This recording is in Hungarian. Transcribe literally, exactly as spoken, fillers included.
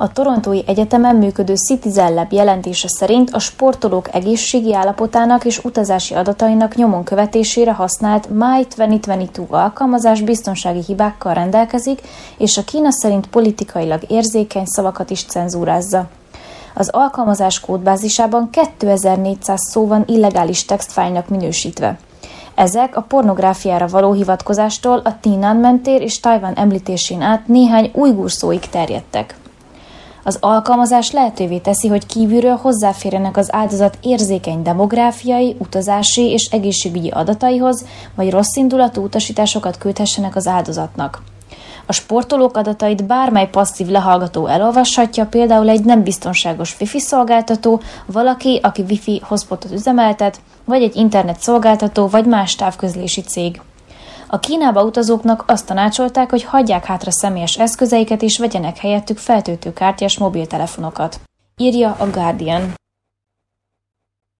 A Torontói Egyetemen működő Citizen Lab jelentése szerint a sportolók egészségi állapotának és utazási adatainak nyomon követésére használt My kétezer-huszonkettő alkalmazás biztonsági hibákkal rendelkezik, és a Kína szerint politikailag érzékeny szavakat is cenzúrázza. Az alkalmazás kódbázisában kétezer-négyszáz szó van illegális textfájlnak minősítve. Ezek a pornográfiára való hivatkozástól a Tiananmen tér és Tajvan említésén át néhány ujgur szóig terjedtek. Az alkalmazás lehetővé teszi, hogy kívülről hozzáférjenek az áldozat érzékeny demográfiai, utazási és egészségügyi adataihoz, vagy rosszindulatú utasításokat küldhessenek az áldozatnak. A sportolók adatait bármely passzív lehallgató elolvashatja, például egy nem biztonságos Wi-Fi szolgáltató, valaki, aki Wi-Fi hotspotot üzemeltet, vagy egy internet szolgáltató, vagy más távközlési cég. A Kínába utazóknak azt tanácsolták, hogy hagyják hátra személyes eszközeiket és vegyenek helyettük feltöltőkártyás mobiltelefonokat, írja a Guardian.